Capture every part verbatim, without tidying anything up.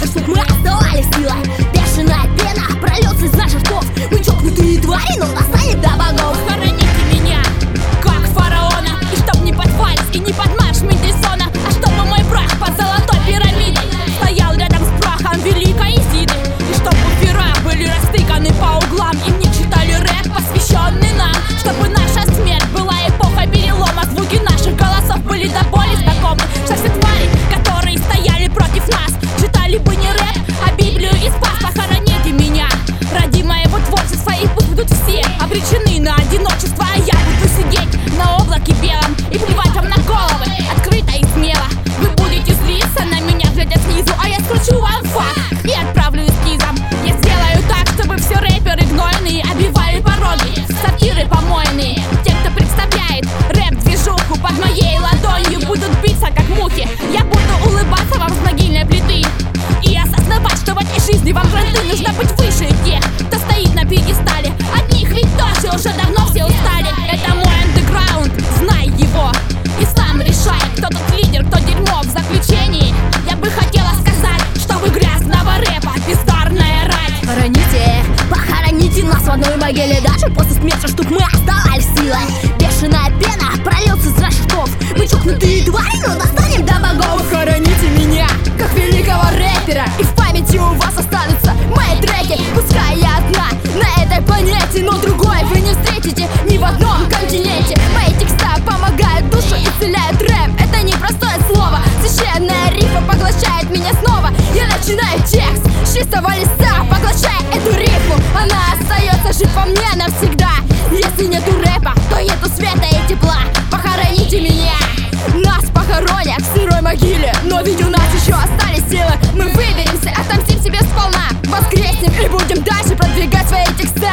чтоб мы оставались силой. Бешеная пена прольется из наших ртов. Мы чокнутые твари, но достанем до богов. Хороните меня, как фараона, и чтоб не под вальс и не под марш Мендельсона, а чтобы мой прах под золотой пирамидой стоял рядом с прахом великой Изиды. И чтоб буфера были растыканы по углам, и мне читали рэп, посвященный нам. Чтобы наша смерть была эпохой перелома, звуки наших голосов были до боли знакомы. Что все твари, которые стояли против нас, читали бы не рэп, а Библию и спас. Похороните меня ради моего творчества, и пусть будут все обречены на одиночество, а я буду сидеть на облаке белом и плевать вам на головы, открыто и смело. Вы будете злиться на меня, глядя снизу, а я скручу вам факт и отправлю эскизом. Я сделаю так, чтобы все рэперы гнойные обивали пороги, сатиры помойные. Те, кто представляет рэп-движуху под моей ладонью, будут биться как мухи. Я буду улыбаться вам с могильной плиты и осознавать, что в этой жизни вам гранты нужно быть выше тех, кто стоит на пьедестале. От них ведь тоже уже давно все устали. Это мой андеграунд, знай его и сам решай, кто тут лидер, кто дерьмо. В заключении я бы хотела сказать, что вы грязного рэпа бездарная рать. Хороните, похороните нас в одной могиле, даже после смерти, чтоб мы оставались силой. Бешеная пена прольется из наших ртов. Мы чокнутые твари, но достанем до богов. Похороните меня, как великого рэпера, и в памяти у вас останутся мои треки. Пускай я одна на этой планете, но другой вы не встретите ни в одном континенте. Мои текста помогают душу, исцеляют рэп. Это не простое слово, священная рифма поглощает меня снова. Я начинаю текст с чистого листа, поглощая эту рифму. Она остается жить во мне навсегда. Если нету рэпа, то нету света и тепла. Похороните меня, нас похоронят в сырой могиле, но ведь у нас еще остались силы. Мы выберемся, отомстим себе сполна, воскреснем и будем дальше продвигать свои текста.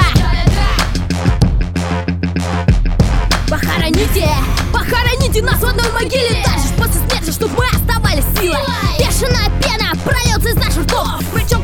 Похороните, похороните нас в одной могиле, даже после смерти, чтоб мы оставались силой. Бешеная пена прольется из наших ртов. Мы